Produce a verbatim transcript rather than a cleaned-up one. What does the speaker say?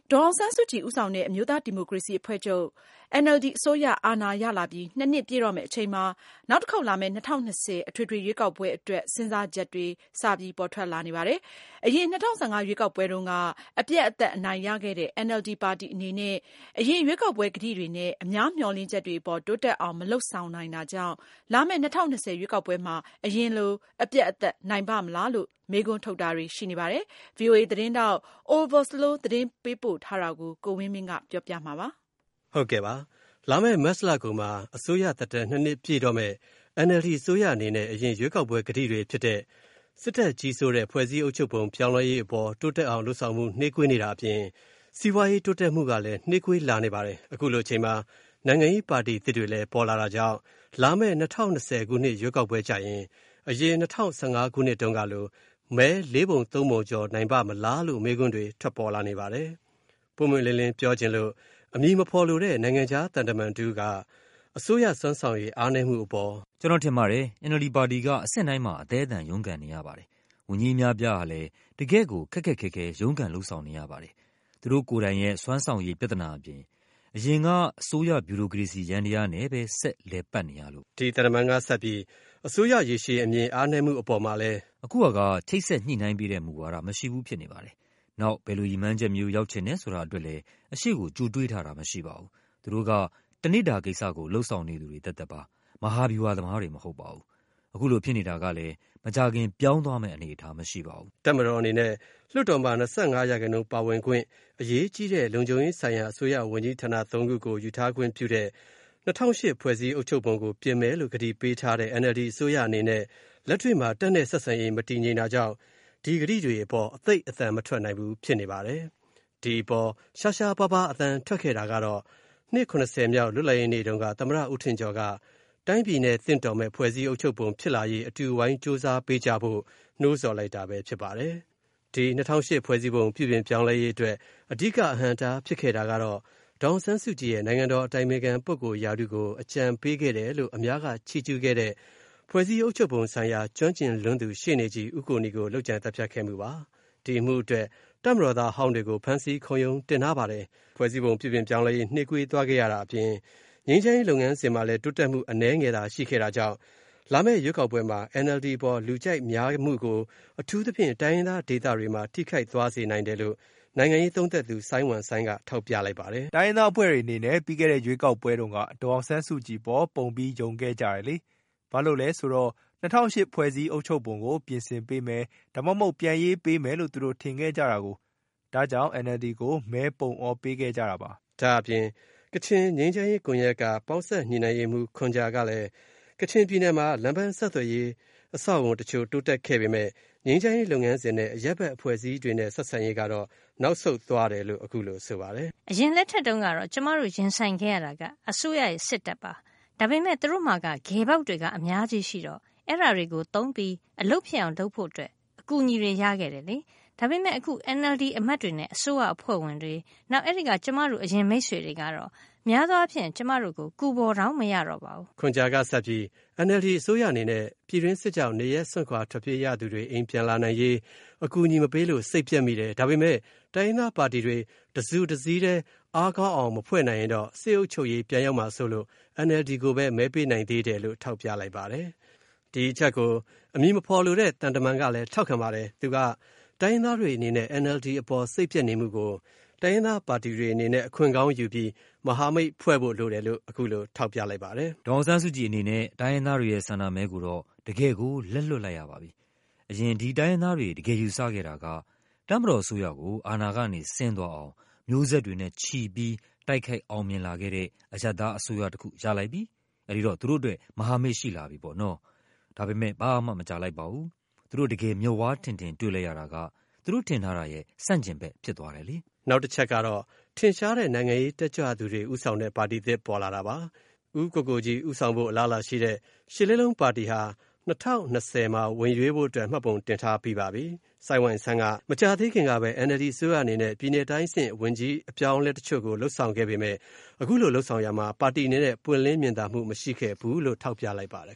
ဒေါ်အောင်ဆန်းစုကြည်ဦးဆောင်တဲ့အမျိုးသားဒီမိုကရေစီအဖွဲ့ချုပ် အန်အယ်လ်ဒီ အစိုးရအာဏာရလာပြီးနှစ်နှစ်ပြည့်တော့မယ့်အချိန်မှာနောက်တစ်ခေါက်လာမယ့်၂၀၂၀အထွေထွေရွေးကောက်ပွဲအတွက်စဉ်းစားချက်တွေစပြီးပေါ်ထွက်လာနေပါတယ်။အရင်၂၀၁၅ရွေးကောက်ပွဲတုန်းကအပြတ်အသတ်အနိုင်ရခဲ့တဲ့ အန်အယ်လ်ဒီပါတီအနေနဲ့အရင်ရွေးကောက်ပွဲကတိတွေနဲ့အများမျှော်လင့်ချက်တွေပေါ်တိုးတက်အောင်မလုပ်ဆောင်နိုင်တာကြောင့်လာမယ့်၂၀၂၀ရွေးကောက်ပွဲမှာအရင်လိုအပြတ်အသတ်နိုင်ပါ့မလားလို့မေးခွန်းထုတ်တာတွေရှိနေပါတယ်။ ဗွီအိုအေသတင်းထောက် Oliver Slow သတင်းပေးပို့ထားတာကိုကိုဝင်းမင်းကပြောပြမှာပါ။ဟုတ်ကဲ့ပါ။လာမယ့်မတ်လကုန်မှာအစိုးရသက်တမ်းနှစ်နှစ်ပြည့်တော့မဲ့ အန်အယ်လ်ဒီ အစိုးရအနေနဲ့အရင်ရွေးကောက်ပွဲကတိတွေဖြစ်တဲ့စစ်တပ်ကြီးစိုးတဲ့ဖွဲ့စည်းအုပ်ချုပ်ပုံပြောင်းလဲရေးအပေါ်တိုးတက်အောင်လှုပ်ဆောင်မှုနှေးကွေးနေတာအပြင်စီးပွားရေးတိုးတက်မှုကလည်းနှေးကွေးလာနေပါတယ်။အခုလိုအချိန်မှာနိုင်ငံရေးပါတီသစ်တွေလည်းပေါ်လာတာကြောင့်လာမယ့်၂၀၂၀ခုနှစ်ရွေးကောက်ပွဲကြရင်အရင်၂၀၁၅ခုနှစ်တုန်းကလိုမဲလေးပုံသုံးပုံကျော်နိုင်ပါ့မလားလို့မေးခွန်းတွေထွက်ပေါ်လာနေပါတယ်။ပုံမှန်လင်းလင်းပြောခြင်းလို့အမည်မဖော်လိုတဲ့နိုင်ငံခြားတန်တမန်တူကအစိုးရစွမ်းဆောင်ရည်အားနည်းမှုအပေါ်ကျွန်တော်ထင်ပါတယ် အန်အယ်လ်ဒီ ပါတီကအဆင့်တိုင်းမှာအသေးအတန်ရုန်းကန်နေရပါတယ်။ဝန်ကြီးများပြားဟာလည်းတကယ့်ကိုခက်ခက်ခဲခဲရုန်းကန်လှုပ်ဆောင်နေရပါတယ်။သူတို့ကိုယ်တိုင်ရဲ့စွမ်းဆောင်ရည်ပြဿနာအပြင်အရင်ကအစိုးရဗျူရိုကရေစီရန်တရားနဲ့ပဲဆက်လည်ပတ်နေရလို့ဒီတန်တမန်ကဆက်ပြီးအစိုးရရေရှည်အမြင်အားနည်းမှုအပေါ်မှာလည်းအခုကချိတ်ဆက်ညှိနှိုင်းပေးတဲ့မူဝါဒမရှိဘူးဖြစ်နေပါတယ်။နောက်ဘယ်လိုရည်မှန်းချက်မျိုးရောက်ချင်နေဆိုတာအတွက်လည်းအရှိကိုကြိုတွေးထားတာမရှိပါဘူး။သူတို့ကတနစ်တာကိစ္စကိုလှုပ်ဆောင်နေသူတွေတက်တက်ပါမဟာဗျူဟာသမားတွေမဟုတ်ပါဘူး။အခုလိုဖြစ်နေတာကလည်းမကြခင်ပြောင်းသွားမယ့်အနေအထားမရှိပါဘူး။တပ်မတော်အနေနဲ့လွှတ်တော်မှာ၂၅ရာခိုင်နှုန်းပါဝင်ခွင့်အရေးကြီးတဲ့လုံခြုံရေးဆိုင်ရာအစိုးရဝန်ကြီးဌာနသုံးခုကိုယူထားခွင့်ပြုတဲ့၂၀၀၈ဖွဲ့စည်းအုပ်ချုပ်ပုံကိုပြင်မယ်လို့ကတိပေးထားတဲ့ အန်အယ်လ်ဒီအစိုးရအနေနဲ့လက်တွေ့မှာတပ်နဲ့ဆက်ဆံရေးမတည်ငြိမ်တာကြောင့်ဒီကတိတွေအပေါ်အသိအသံမထွက်နိုင်ဘူးဖြစ်နေပါတယ်။ဒီအပေါ်ရှားရှားပါးပါးအသံထွက်ခဲ့တာကတော့နှစ်၇၀မြောက်လွတ်လပ်ရေးနေ့တုန်းကသမ္မတဦးထင်ကျော်ကတိုင်းပြည်နဲ့သင့်တော်မဲ့ဖွဲ့စည်းအုပ်ချုပ်ပုံဖြစ်လာရေးအတူဝိုင်းစူးစမ်းပေးကြဖို့နှိုးဆော်လိုက်တာပဲဖြစ်ပါတယ်။ဒီ၂၀၀၈ဖွဲ့စည်းပုံပြုပြင်ပြောင်းလဲရေးအတွက်အဓိကအဟန့်အတားဖြစ်ခဲ့တာကတော့ဒေါ်အောင်ဆန်းစုကြည်ရဲ့နိုင်ငံတော်အတိုင်ပင်ခံပုဂ္ဂိုလ်ရာထူးကိုအကြံပေးခဲ့တယ်လို့အများကချီးကျူးခဲ့တဲ့ဖွဲ့စည်းအုပ်ချုပ်ပုံဆိုင်ရာကျွမ်းကျင်လွန်းသူရှေ့နေကြီးဦးကိုနီကိုလုပ်ကြံတပ်ဖြတ်ခဲ့မှုပါ။ဒီမှုအတွက်တပ်မတော်သားဟောင်းတွေကိုဖမ်းဆီးခုံရုံးတင်ထားပါတယ်။ဖွဲ့စည်းပုံပြုပြင်ပြောင်းလဲရေးနှေးကွေးသွားခဲ့ရတာအပြင်ငြိမ်းချမ်းရေးလုပ်ငန်းစဉ်မှာလည်းတိုးတက်မှုအနည်းငယ်သာရှိခဲ့တာကြောင့်လာမယ့်ရွေးကောက်ပွဲမှာ အန်အယ်လ်ဒီ ပေါ်လူကြိုက်များမှုကိုအထူးသဖြင့်တိုင်းရင်းသားဒေသတွေမှာထိခိုက်သွားစေနိုင်တယ်လို့နိုင်ငံရေးသုံးသပ်သူစိုင်းဝမ်ဆိုင်းကထောက်ပြလိုက်ပါတယ်။တိုင်းရင်းသားအဖွဲ့တွေအနေနဲ့ပြီးခဲ့တဲ့ရွေးကောက်ပွဲတုန်းကဒေါ်အောင်ဆန်းစုကြည်ပေါ်ပုံပြီးယုံခဲ့ကြတယ်လေ။ဘာလို့လဲဆိုတော့၂၀၀၈ဖွဲ့စည်းအုပ်ချုပ်ပုံကိုပြင်ဆင်ပေးမယ်ဒါမှမဟုတ်ပြန်ရေးပေးမယ်လို့သူတို့ထင်ခဲ့ကြတာကိုဒါကြောင့် အန်အယ်လ်ဒီ ကိုမဲပုံအောပေးခဲ့ကြတာပါ။ဒါအပြင်ကချင်ငြိမ်းချမ်းရေးကွန်ရက်ကပေါင်းဆက်ညှိနှိုင်းရေးမှူးခွန်ဂျာကလည်းကချင်ပြည်နယ်မှာလမ်းပန်းဆက်သွယ်ရေးအဆောက်အုံတချို့တိုးတက်ခဲ့ပေမဲ့ငြိမ်းချမ်းရေးလုပ်ငန်းစဉ်နဲ့အရပ်ဘက်အဖွဲ့အစည်းတွေနဲ့ဆက်ဆံရေးကတော့နောက်ဆုတ်သွားတယ်လို့အခုလိုဆိုပါတယ်။အရင်လက်ထက်တုန်းကတော့ကျမတို့ရင်ဆိုင်ခဲ့ရတာကအစိုးရရဲ့စစ်တပ်ပါ။ဒါပေမဲ့သူတို့မှာကဂေပေါက်တွေကအများကြီးရှိတော့အဲ့ဓာတွေကိုသုံးပြီးအလုပ်ဖြစ်အောင်လုပ်ဖို့အတွက်အကူအညီတွေရခဲ့တယ်လေ။ဒါပေမဲ့အခု အန်အယ်လ်ဒီ အမတ်တွေနဲ့အစိုးရအဖွဲ့ဝင်တွေနောက်အဲ့ဒီကကျမတို့အရင်မိတ်ဆွေတွေကတော့များသောအားဖြင့်ကျမတို့ကိုကူပေါ်တောင်မရတော့ပါဘူး။ခွန်ဂျာကဆက်ပြီး အန်အယ်လ်ဒီ အစိုးရအနေနဲ့ပြည်တွင်းစစ်ကြောင့်နေရဲစွန့်ခွာထွက်ပြေးရသူတွေအိမ်ပြန်လာနိုင်ရေးအကူအညီမပေးလို့စိတ်ပြတ်မိတယ်။ဒါပေမဲ့တိုင်းရင်းသားပါတီတွေတစုတစည်းတည်းအားကောင်းအောင်မဖွဲ့နိုင်ရင်တော့စစ်အုပ်ချုပ်ရေးပြန်ရောက်မှာဆိုလို့ အန်အယ်လ်ဒီ ကိုပဲမဲပေးနိုင်သေးတယ်လို့ထောက်ပြလိုက်ပါတယ်။ဒီအချက်ကိုအမည်မဖော်လိုတဲ့တန်တမန်ကလည်းထောက်ခံပါတယ်။သူကတိုင်းရင်းသားတွေအနေနဲ့ အန်အယ်လ်ဒီ အပေါ်စိတ်ပြတ်နေမှုကိုတိုင်းရင်းသားပါတီတွေအနေနဲ့အခွင့်ကောင်းယူပြီးမဟာမိတ်ဖွဲ့ဖို့လိုတယ်လို့အခုလိုထောက်ပြလိုက်ပါတယ်။ဒေါ်အောင်ဆန်းစုကြည်အနေနဲ့တိုင်းရင်းသားတွေရဲ့ဆန္ဒမဲကိုတော့တကယ်ကိုလက်လွတ်လိုက်ရပါပြီ။အရင်ဒီတိုင်းရင်းသားတွေတကယ်ယူဆခဲ့တာကတပ်မတော်အစိုးရကိုအာဏာကနေဆင်းသွားအောင်မျိုးဆက်တွေနဲ့ချီပြီးတိုက်ခိုက်အောင်မြင်လာခဲ့တဲ့အရပ်သားအစိုးရတစ်ခုရလိုက်ပြီ။အဲဒီတော့သူတို့အတွက်မဟာမိတ်ရှိလာပြီပေါ့နော်။ဒါပေမဲ့ဘာမှမကြလိုက်ပါဘူး။သူတို့တကယ်မျက်ဝါးထင်ထင်တွေ့လိုက်ရတာကသူတို့ထင်ထားတာရဲ့ဆန့်ကျင်ဘက်ဖြစ်သွားတယ်လေ။နောက်တစ်ချက်ကတော့ထင်ရှားတဲ့နိုင်ငံရေးတက်ကြွသူတွေဥဆောင်တဲ့ပါတီသစ်ပေါ်လာတာပါ။ဦးကိုကိုကြီးဥဆောင်ဖို့အလားအလာရှိတဲ့ရှစ်လေးလုံးပါတီဟာ၂၀၂၀မှာဝင်ရွေးဖို့အတွက်မှတ်ပုံတင်ထားပြီးပါပြီ။စိုင်းဝမ်ဆန်းကမကြာသေးခင်ကပဲ အန်အယ်လ်ဒီ အစိုးရအနေနဲ့ပြည်내တိုင်းဆင့်ဝင်ကြီးအပြောင်းအလဲတချို့ကိုလှုပ်ဆောင်ခဲ့ပေမဲ့အခုလိုလှုပ်ဆောင်ရမှာပါတီအနေနဲ့ပွင့်လင်းမြင်သာမှုမရှိခဲ့ဘူးလို့ထောက်ပြလိုက်ပါတယ်